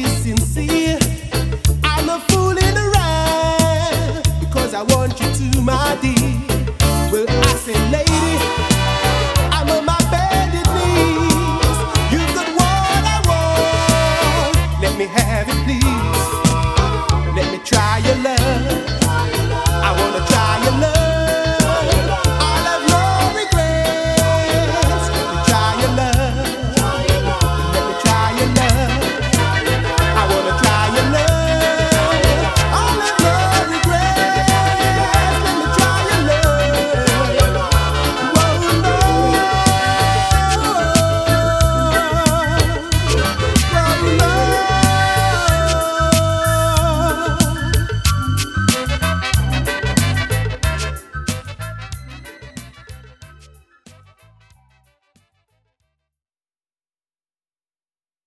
sincere. I'm not fooling around because I want you to, my dear. Well, I say, lady, I'm on my bended knees. You got what I want. Let me have it, please. Let me try your love.